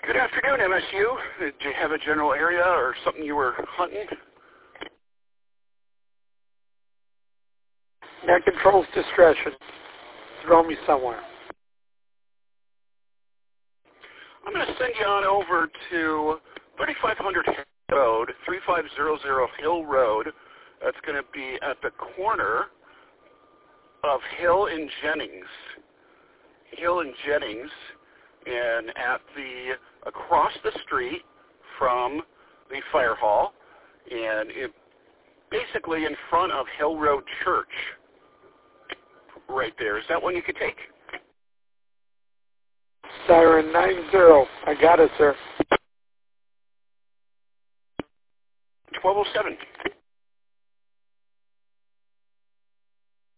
Good afternoon, MSU. Do you have a general area or something you were hunting? Net control's discretion. Throw me somewhere. I'm going to send you on over to 3500 Hill Road, 3500 Hill Road. That's going to be at the corner of Hill and Jennings. Hill and Jennings, and across the street from the fire hall, and basically in front of Hill Road Church, right there. Is that one you could take? Siren 90. I got it, sir. 1207.